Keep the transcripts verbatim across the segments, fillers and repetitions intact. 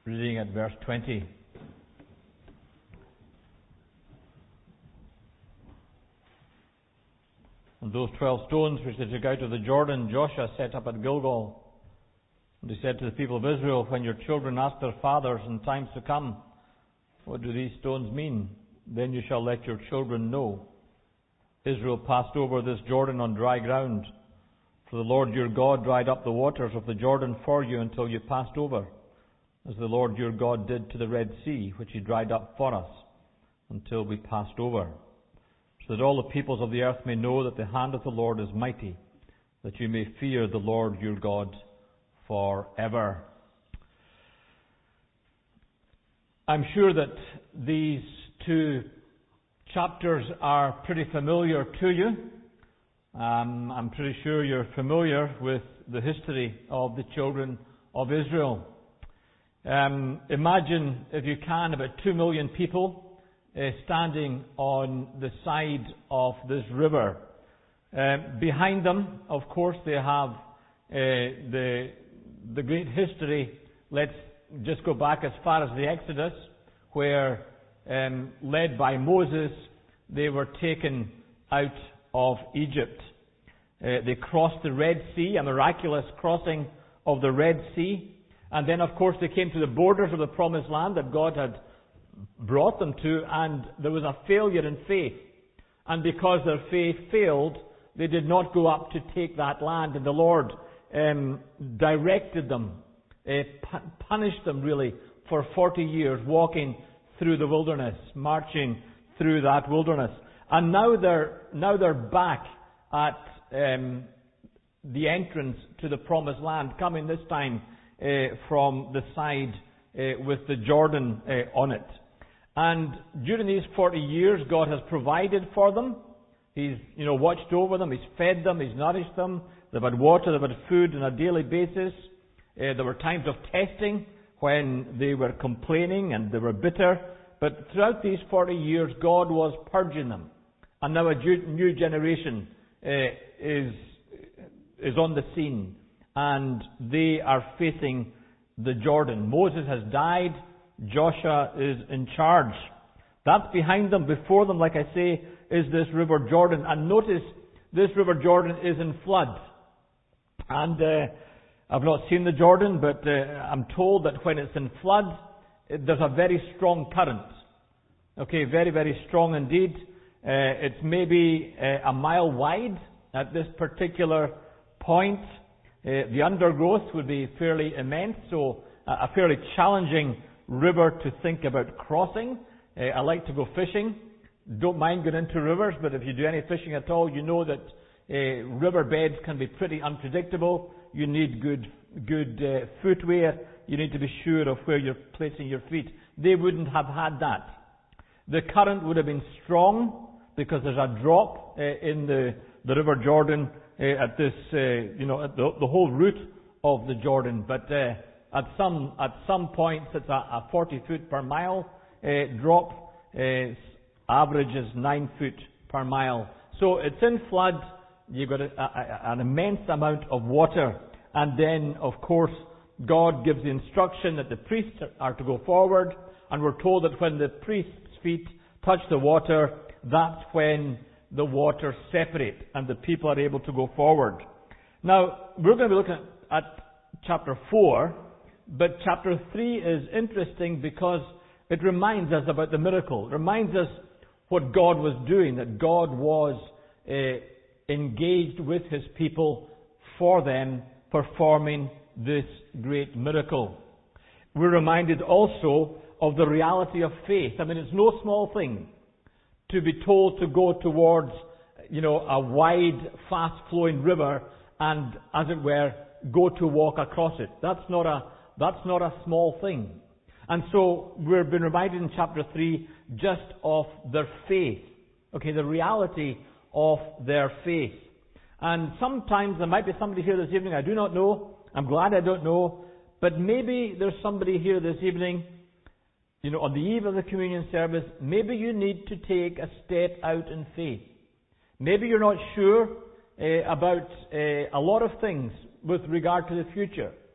reading at verse twenty. And those twelve stones which they took out of the Jordan, Joshua set up at Gilgal. And he said to the people of Israel, when your children ask their fathers in times to come, what do these stones mean? Then you shall let your children know. Israel passed over this Jordan on dry ground. For the Lord your God dried up the waters of the Jordan for you until you passed over, as the Lord your God did to the Red Sea, which he dried up for us, until we passed over. So that all the peoples of the earth may know that the hand of the Lord is mighty, that you may fear the Lord your God forever. I'm sure that these two chapters are pretty familiar to you. Um, I'm pretty sure you're familiar with the history of the children of Israel. Um, imagine, if you can, about two million people Uh, standing on the side of this river. Uh, behind them, of course, they have uh, the the great history. Let's just go back as far as the Exodus, where, um, led by Moses, they were taken out of Egypt. Uh, they crossed the Red Sea, a miraculous crossing of the Red Sea, and then, of course, they came to the borders of the Promised Land that God had brought them to, and there was a failure in faith. And because their faith failed, they did not go up to take that land, and the Lord um, directed them, uh, pu- punished them really for forty years, walking through the wilderness, marching through that wilderness. And now they're now they're back at um, the entrance to the Promised Land, coming this time uh, from the side uh, with the Jordan uh, on it. And during these forty years, God has provided for them. He's, you know, watched over them. He's fed them. He's nourished them. They've had water. They've had food on a daily basis. Uh, there were times of testing when they were complaining and they were bitter. But throughout these forty years, God was purging them. And now a new generation uh, is is on the scene, and they are facing the Jordan. Moses has died. Joshua is in charge. That's behind them. Before them, like I say, is this river Jordan. And notice, this river Jordan is in flood. And uh, I've not seen the Jordan, but uh, I'm told that when it's in flood, it, there's a very strong current. Okay, very, very strong indeed. Uh, it's maybe uh, a mile wide at this particular point. Uh, the undergrowth would be fairly immense, so uh, a fairly challenging river to think about crossing. Uh, I like to go fishing. Don't mind going into rivers, but if you do any fishing at all, you know that uh, river beds can be pretty unpredictable. You need good, good uh, footwear. You need to be sure of where you're placing your feet. They wouldn't have had that. The current would have been strong because there's a drop uh, in the, the River Jordan uh, at this, uh, you know, at the, the whole route of the Jordan. But uh, At some at some points, it's a, a forty foot per mile uh, drop. Uh, average is nine foot per mile. So it's in flood. You've got a, a, an immense amount of water. And then, of course, God gives the instruction that the priests are to go forward. And we're told that when the priests' feet touch the water, that's when the waters separate and the people are able to go forward. Now, we're going to be looking at, at chapter four. But chapter three is interesting because it reminds us about the miracle. It reminds us what God was doing, that God was uh, engaged with His people for them, performing this great miracle. We're reminded also of the reality of faith. I mean, it's no small thing to be told to go towards, you know, a wide, fast-flowing river and, as it were, go to walk across it. That's not a That's not a small thing. And so we've been reminded in chapter three just of their faith. Okay, the reality of their faith. And sometimes there might be somebody here this evening, I do not know. I'm glad I don't know. But maybe there's somebody here this evening, you know, on the eve of the communion service, maybe you need to take a step out in faith. Maybe you're not sure uh, about uh, a lot of things with regard to the future.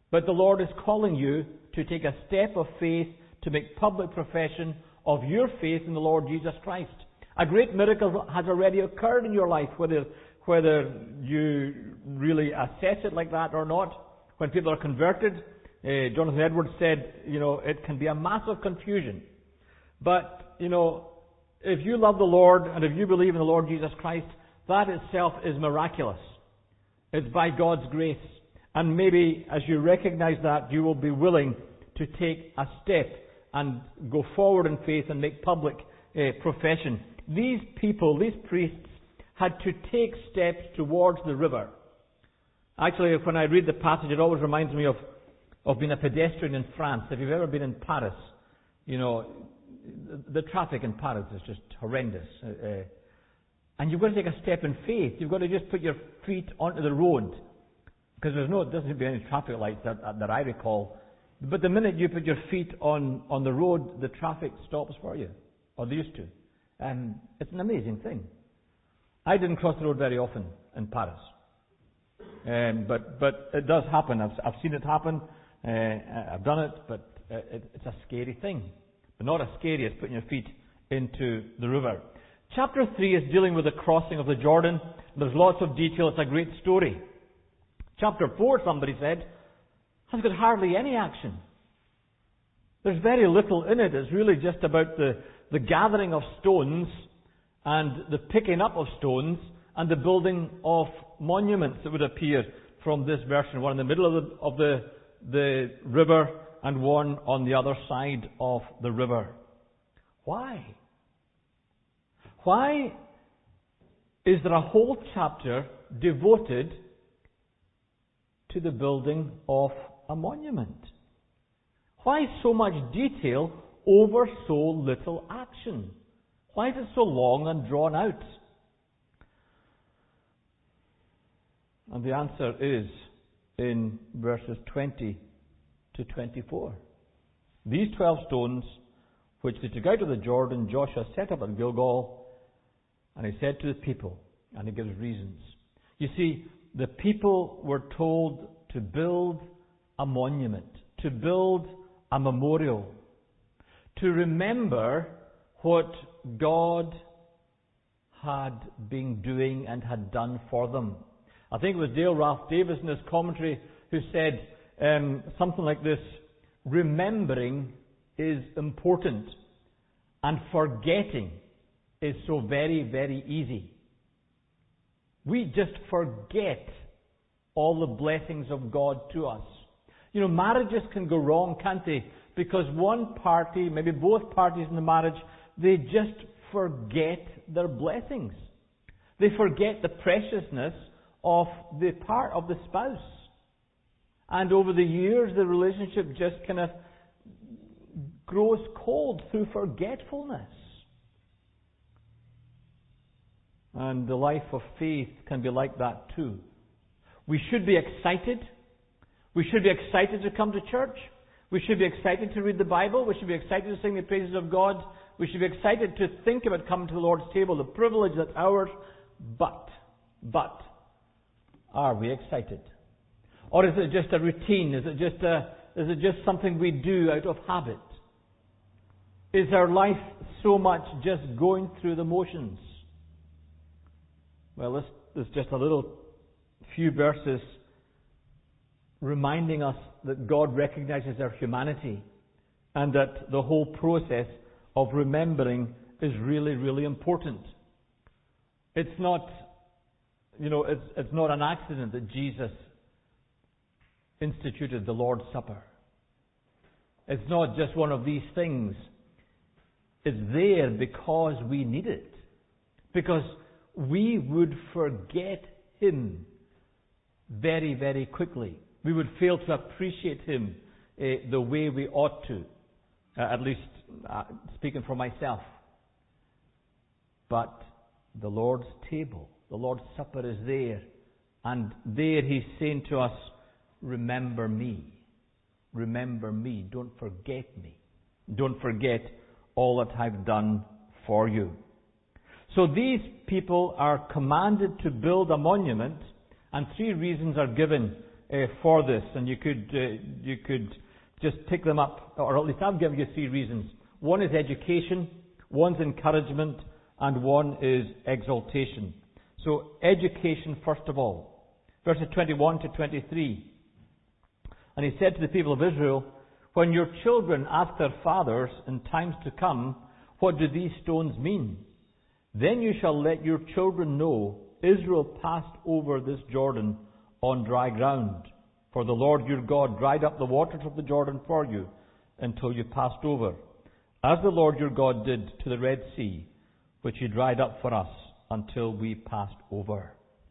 But the Lord is calling you to take a step of faith to make public profession of your faith in the Lord Jesus Christ. A great miracle has already occurred in your life, whether, whether you really assess it like that or not. When people are converted, uh, Jonathan Edwards said, you know, it can be a massive confusion. But, you know, if you love the Lord and if you believe in the Lord Jesus Christ, that itself is miraculous. It's by God's grace. And maybe as you recognize that, you will be willing to take a step and go forward in faith and make public uh, profession. These people, these priests, had to take steps towards the river. Actually, when I read the passage, it always reminds me of, of being a pedestrian in France. If you've ever been in Paris, you know, the, the traffic in Paris is just horrendous. Uh, uh, and you've got to take a step in faith. You've got to just put your feet onto the road. Because there's no, there doesn't seem to be any traffic lights that, that I recall. But the minute you put your feet on, on the road, the traffic stops for you. Or they used to. And it's an amazing thing. I didn't cross the road very often in Paris. Um, but but it does happen. I've, I've seen it happen. Uh, I've done it. But uh, it, it's a scary thing. But not as scary as putting your feet into the river. Chapter three is dealing with the crossing of the Jordan. There's lots of detail. It's a great story. Chapter four, somebody said, has got hardly any action. There's very little in it. It's really just about the, the gathering of stones and the picking up of stones and the building of monuments that would appear from this version. One in the middle of the, of the, the river and one on the other side of the river. Why? Why is there a whole chapter devoted to the building of a monument? Why so much detail over so little action? Why is it so long and drawn out? And the answer is in verses twenty to twenty-four. These twelve stones, which they took out of the Jordan, Joshua set up at Gilgal, and he said to the people, and he gives reasons. You see, the people were told to build a monument, to build a memorial, to remember what God had been doing and had done for them. I think it was Dale Ralph Davis in his commentary who said um, something like this: remembering is important and forgetting is so very, very easy. We just forget all the blessings of God to us. You know, marriages can go wrong, can't they? Because one party, maybe both parties in the marriage, they just forget their blessings. They forget the preciousness of the part of the spouse. And over the years, the relationship just kind of grows cold through forgetfulness. And the life of faith can be like that too. We should be excited. We should be excited to come to church. We should be excited to read the Bible. We should be excited to sing the praises of God. We should be excited to think about coming to the Lord's table, the privilege that's ours. But, but, are we excited? Or is it just a routine? Is it just a, is it just something we do out of habit? Is our life so much just going through the motions? Well, this is just a little few verses reminding us that God recognizes our humanity and that the whole process of remembering is really, really important. It's not, you know, it's, it's not an accident that Jesus instituted the Lord's Supper. It's not just one of these things. It's there because we need it. Because we would forget Him very, very quickly. We would fail to appreciate Him uh, the way we ought to. Uh, at least, uh, speaking for myself. But the Lord's table, the Lord's Supper is there. And there He's saying to us, remember me. Remember me. Don't forget me. Don't forget all that I've done for you. So these people are commanded to build a monument, and three reasons are given uh, for this, and you could uh, you could just pick them up, or at least I'll give you three reasons. One is education, one's encouragement, and one is exaltation. So education first of all. Verses twenty-one to twenty-three. And he said to the people of Israel, when your children ask their fathers in times to come, what do these stones mean? Then you shall let your children know Israel passed over this Jordan on dry ground. For the Lord your God dried up the waters of the Jordan for you until you passed over, as the Lord your God did to the Red Sea, which he dried up for us until we passed over.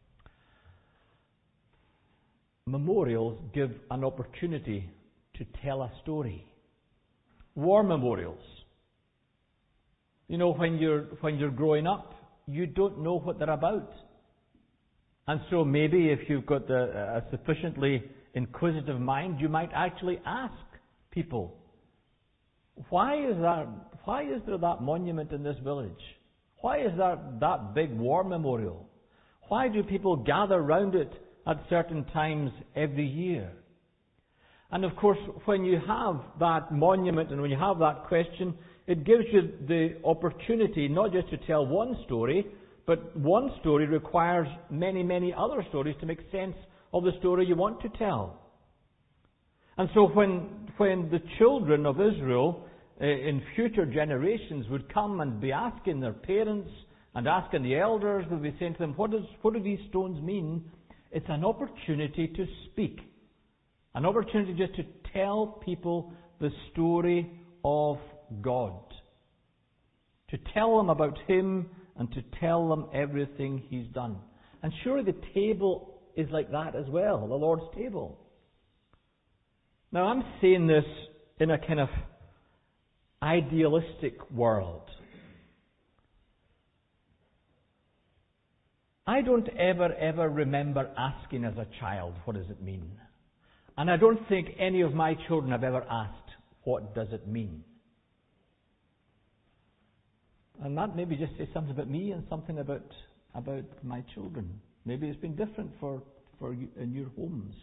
Memorials give an opportunity to tell a story. War memorials. You know, when you're when you're growing up, you don't know what they're about. And so maybe if you've got a, a sufficiently inquisitive mind, you might actually ask people, why is that why is there that monument in this village? Why is there that big war memorial? Why do people gather round it at certain times every year? And of course, when you have that monument and when you have that question, it gives you the opportunity not just to tell one story, but one story requires many, many other stories to make sense of the story you want to tell. And so when, when the children of Israel uh, in future generations would come and be asking their parents and asking the elders, would be saying to them, what, does, what do these stones mean? It's an opportunity to speak. An opportunity just to tell people the story of God. To tell them about Him and to tell them everything He's done. And surely the table is like that as well, the Lord's table. Now I'm saying this in a kind of idealistic world. I don't ever, ever remember asking as a child, what does it mean? And I don't think any of my children have ever asked, what does it mean? And that maybe just says something about me and something about about my children. Maybe it's been different for, for you in your homes.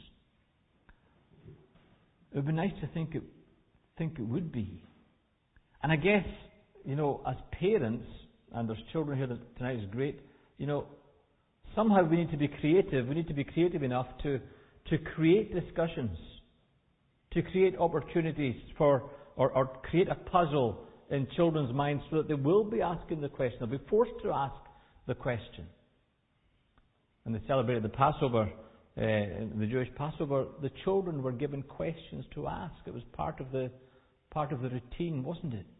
It would be nice to think it think it would be. And I guess, you know, as parents, and there's children here tonight is great, you know, somehow we need to be creative. We need to be creative enough to, to create discussions, to create opportunities for, or, or create a puzzle in children's minds so that they will be asking the question. They'll be forced to ask the question. When they celebrated the Passover, uh, the Jewish Passover, the children were given questions to ask. It was part of the part of the routine, wasn't it?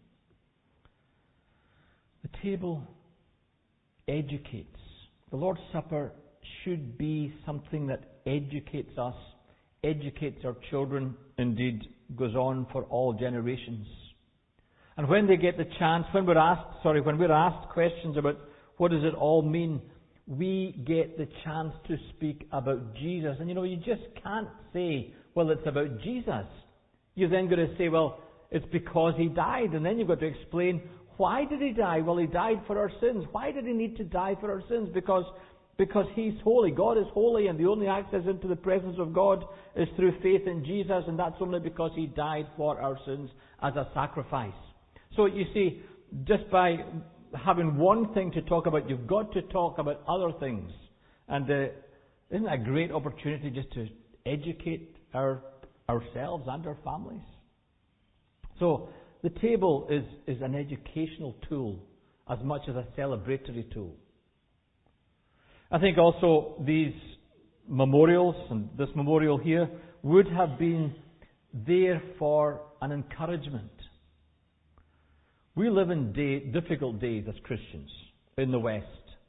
The table educates. The Lord's Supper should be something that educates us, educates our children, indeed goes on for all generations. And when they get the chance, when we're asked, sorry, when we're asked questions about what does it all mean, we get the chance to speak about Jesus. And you know, you just can't say, well, it's about Jesus. You've then got to say, well, it's because He died. And then you've got to explain, why did He die? Well, He died for our sins. Why did He need to die for our sins? Because, because He's holy. God is holy, and the only access into the presence of God is through faith in Jesus, and that's only because He died for our sins as a sacrifice. So you see, just by having one thing to talk about, you've got to talk about other things. And uh, isn't that a great opportunity just to educate our ourselves and our families? So the table is, is an educational tool as much as a celebratory tool. I think also these memorials, and this memorial here, would have been there for an encouragement. We live in day, difficult days as Christians in the West.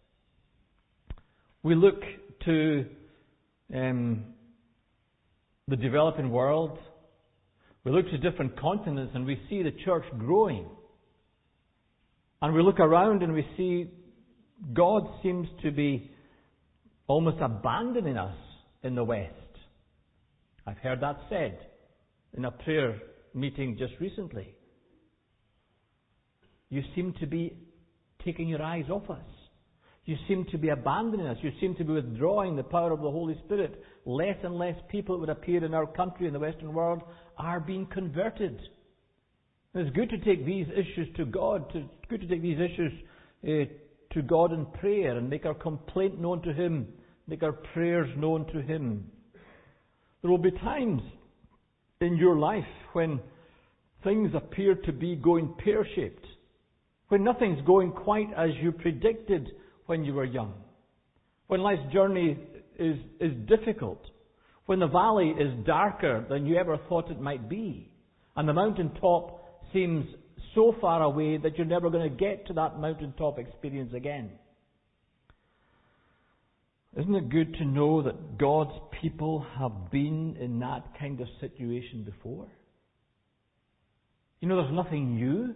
We look to um, the developing world. We look to different continents and we see the church growing. And we look around and we see God seems to be almost abandoning us in the West. I've heard that said in a prayer meeting just recently. You seem to be taking your eyes off us. You seem to be abandoning us. You seem to be withdrawing the power of the Holy Spirit. Less and less people, it would appear, in our country, in the Western world, are being converted. And it's good to take these issues to God. To, it's good to take these issues uh, to God in prayer and make our complaint known to Him, make our prayers known to Him. There will be times in your life when things appear to be going pear-shaped, when nothing's going quite as you predicted when you were young, when life's journey is, is difficult, when the valley is darker than you ever thought it might be, and the mountaintop seems so far away that you're never going to get to that mountaintop experience again. Isn't it good to know that God's people have been in that kind of situation before? You know, there's nothing new.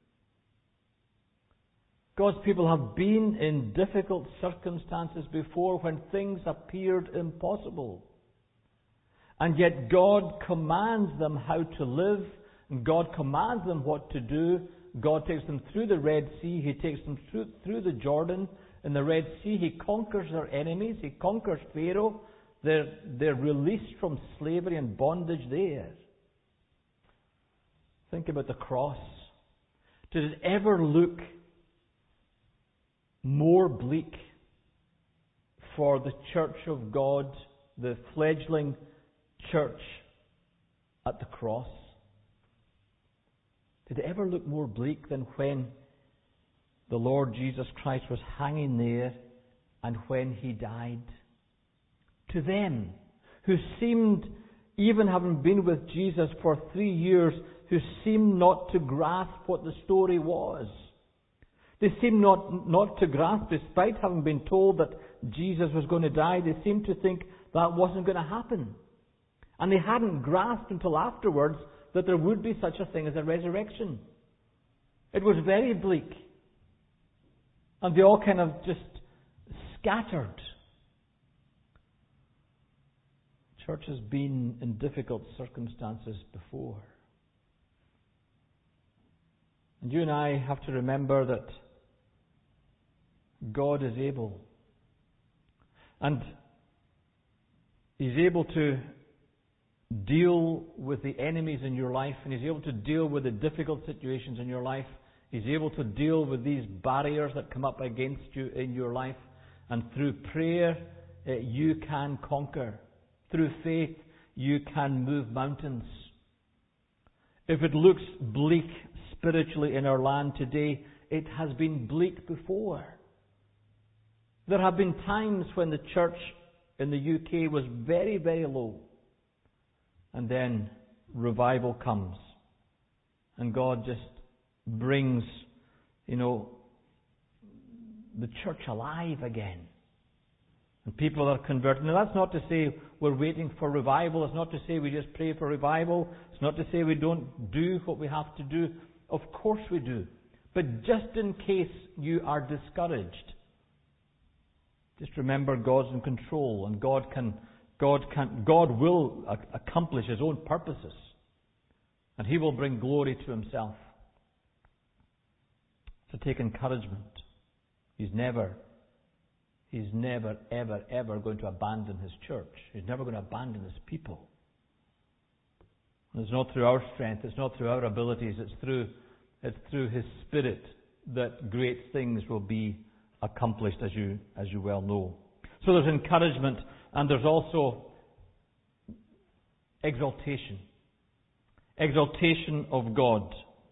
God's people have been in difficult circumstances before when things appeared impossible. And yet God commands them how to live, and God commands them what to do. God takes them through the Red Sea, He takes them through, through the Jordan. In the Red Sea, He conquers their enemies, He conquers Pharaoh. They're, they're released from slavery and bondage there. Think about the cross. Did it ever look more bleak for the church of God, the fledgling church at the cross? Did it ever look more bleak than when the Lord Jesus Christ was hanging there and when He died? To them, who seemed, even having been with Jesus for three years, who seemed not to grasp what the story was. They seemed not, not to grasp, despite having been told that Jesus was going to die, they seemed to think that wasn't going to happen. And they hadn't grasped until afterwards that there would be such a thing as a resurrection. It was very bleak. And they all kind of just scattered. Church has been in difficult circumstances before. And you and I have to remember that God is able. And He's able to deal with the enemies in your life, and He's able to deal with the difficult situations in your life. He's able to deal with these barriers that come up against you in your life. And through prayer, uh, you can conquer. Through faith, you can move mountains. If it looks bleak spiritually in our land today, it has been bleak before. There have been times when the church in the U K was very, very low. And then revival comes. And God just brings, you know, the church alive again. And people are converted. Now that's not to say we're waiting for revival. It's not to say we just pray for revival. It's not to say we don't do what we have to do. Of course we do. But just in case you are discouraged, just remember God's in control, and God can, God can, God will accomplish His own purposes, and He will bring glory to Himself. So take encouragement. He's never, He's never, ever, ever going to abandon His church. He's never going to abandon His people. And it's not through our strength, it's not through our abilities, it's through, it's through His Spirit that great things will be accomplished, as you, as you well know. So there's encouragement, and there's also exaltation. Exaltation of God.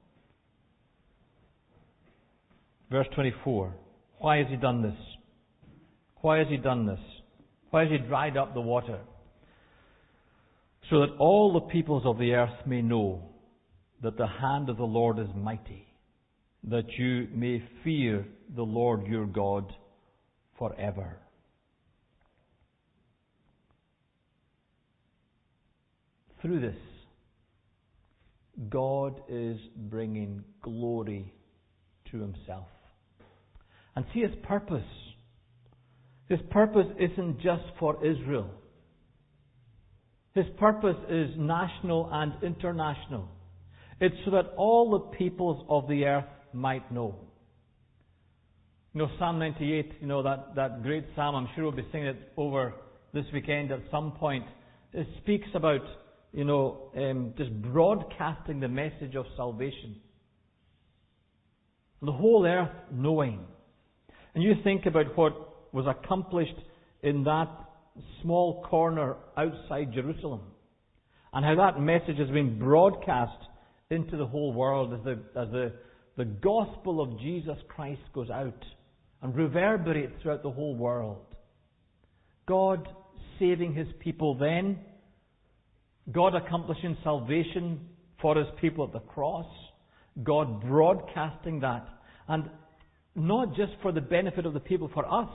Verse twenty-four. Why has He done this? Why has He done this? Why has He dried up the water? So that all the peoples of the earth may know that the hand of the Lord is mighty, that you may fear the Lord your God forever. Through this, God is bringing glory to Himself. And see His purpose. His purpose isn't just for Israel. His purpose is national and international. It's so that all the peoples of the earth might know. You know, Psalm ninety-eight, you know, that, that great psalm, I'm sure we'll be singing it over this weekend at some point. It speaks about, you know, um, just broadcasting the message of salvation. The whole earth knowing. And you think about what was accomplished in that small corner outside Jerusalem, and how that message has been broadcast into the whole world as the, as the, the gospel of Jesus Christ goes out and reverberates throughout the whole world. God saving His people then, God accomplishing salvation for His people at the cross, God broadcasting that, and not just for the benefit of the people, for us.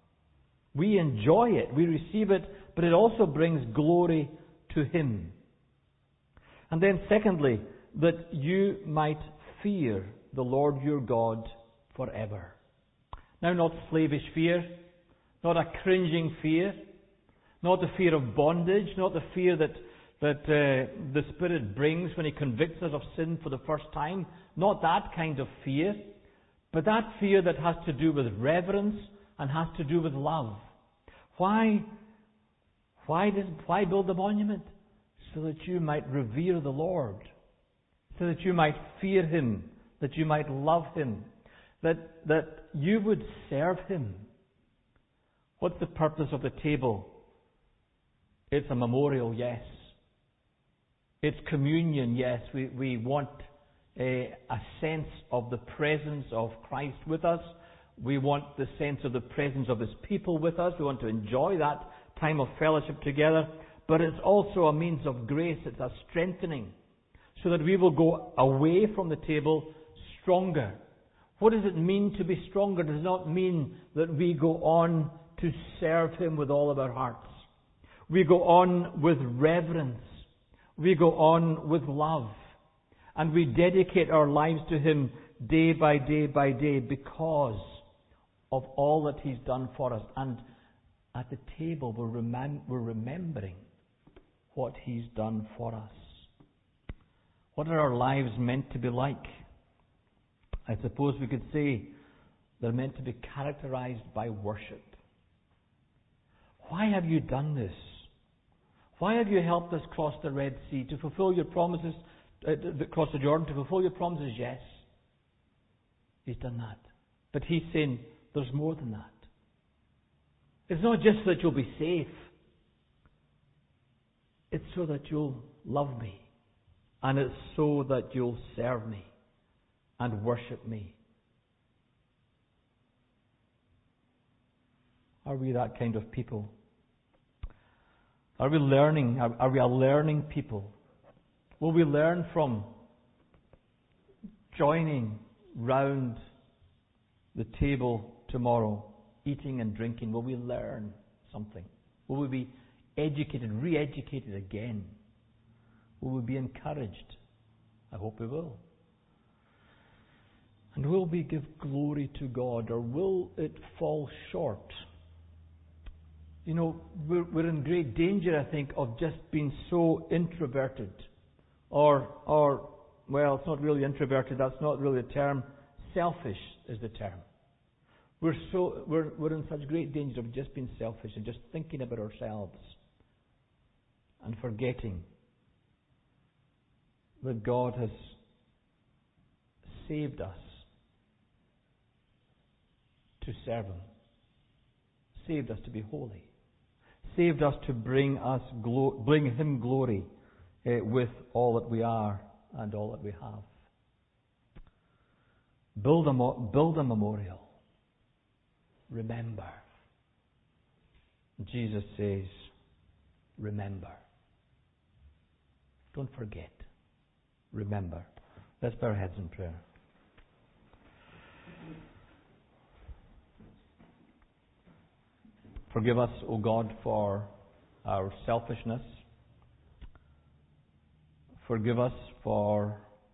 We enjoy it, we receive it, but it also brings glory to Him. And then secondly, that you might fear the Lord your God forever. Now, not slavish fear, not a cringing fear, not the fear of bondage, not the fear that, that uh, the Spirit brings when He convicts us of sin for the first time, not that kind of fear, but that fear that has to do with reverence and has to do with love. Why? Why, does, why build a monument? So that you might revere the Lord, so that you might fear Him, that you might love Him, that, that you would serve Him. What's the purpose of the table? It's a memorial, yes. It's communion, yes. We, we want a, a sense of the presence of Christ with us. We want the sense of the presence of His people with us. We want to enjoy that time of fellowship together. But it's also a means of grace. It's a strengthening, so that we will go away from the table stronger. What does it mean to be stronger? It does not mean that we go on to serve Him with all of our hearts. We go on with reverence. We go on with love. And we dedicate our lives to Him day by day by day because of all that He's done for us. And at the table, we're, remem- we're remembering what He's done for us. What are our lives meant to be like? I suppose we could say they're meant to be characterized by worship. Why have you done this? Why have you helped us cross the Red Sea to fulfill your promises, uh, cross the Jordan to fulfill your promises? Yes. He's done that. But He's saying there's more than that. It's not just that you'll be safe. It's so that you'll love me. And it's so that you'll serve me and worship me. Are we that kind of people? Are we learning? Are, are we a learning people? Will we learn from joining round the table tomorrow, eating and drinking? Will we learn something? Will we be educated, re-educated again? Will we be encouraged? I hope we will. And will we give glory to God, or will it fall short? You know, we're, we're in great danger, I think, of just being so introverted. Or, or, well, it's not really introverted, that's not really the term. Selfish is the term. We're so, we're, we're in such great danger of just being selfish and just thinking about ourselves and forgetting that God has saved us to serve Him, saved us to be holy, saved us to bring us glo- bring Him glory uh, with all that we are and all that we have. Build a mo- build a memorial. Remember. Jesus says, remember. Don't forget. Remember. Let's bow our heads in prayer. Forgive us, O God, for our selfishness. Forgive us for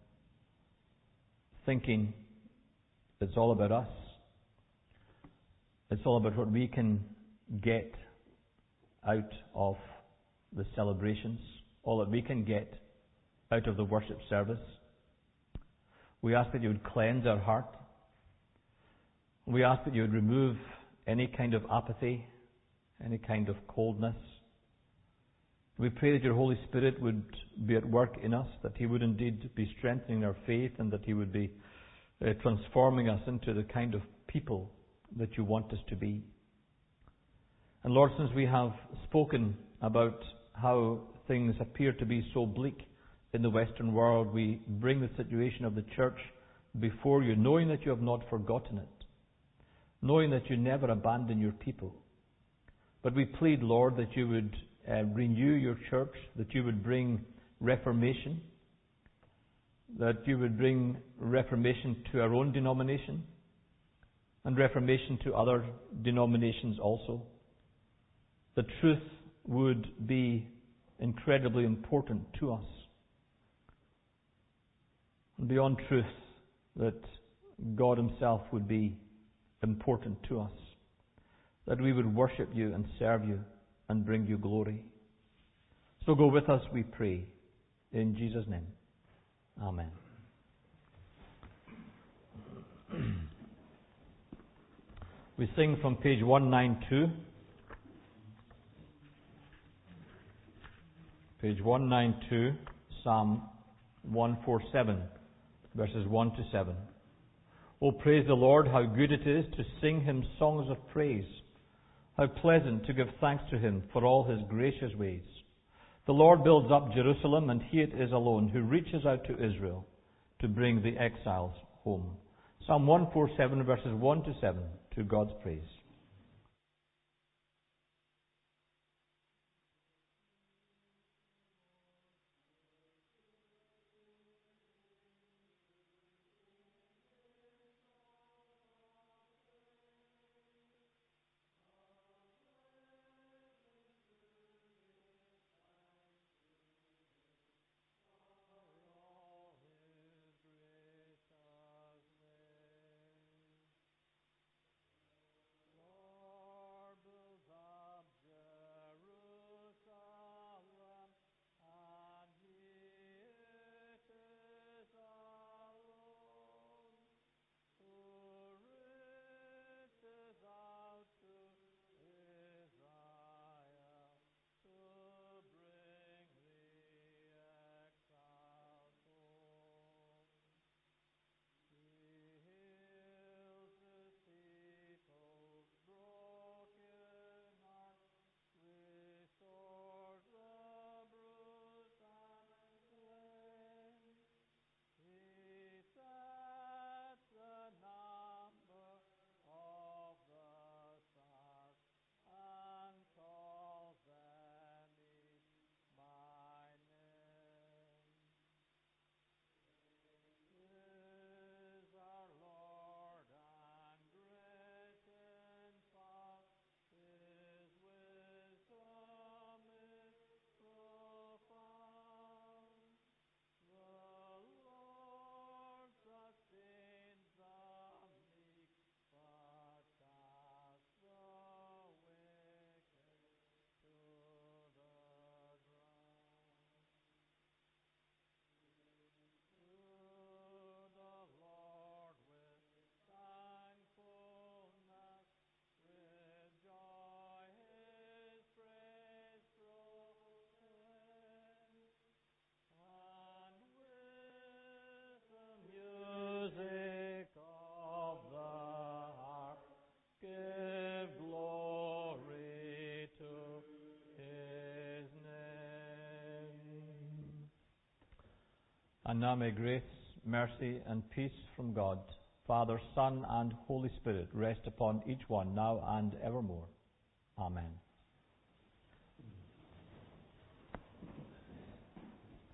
thinking it's all about us. It's all about what we can get out of the celebrations, all that we can get out of the worship service. We ask that you would cleanse our heart. We ask that you would remove any kind of apathy, any kind of coldness. We pray that your Holy Spirit would be at work in us, that He would indeed be strengthening our faith, and that He would be uh, transforming us into the kind of people that you want us to be. And Lord, since we have spoken about how things appear to be so bleak in the Western world, we bring the situation of the church before you, knowing that you have not forgotten it, knowing that you never abandon your people. But we plead, Lord, that you would uh, renew your church, that you would bring reformation, that you would bring reformation to our own denomination, and reformation to other denominations also. The truth would be incredibly important to us. And beyond truth, that God Himself would be important to us. That we would worship you and serve you and bring you glory. So go with us, we pray. In Jesus' name. Amen. We sing from page one ninety-two. Page one ninety-two, Psalm one forty-seven, verses one to seven. Oh, praise the Lord, how good it is to sing Him songs of praise. How pleasant to give thanks to Him for all His gracious ways. The Lord builds up Jerusalem, and He it is alone who reaches out to Israel to bring the exiles home. Psalm one forty-seven, verses one to seven, to God's praise. And now may grace, mercy, and peace from God, Father, Son, and Holy Spirit rest upon each one now and evermore. Amen.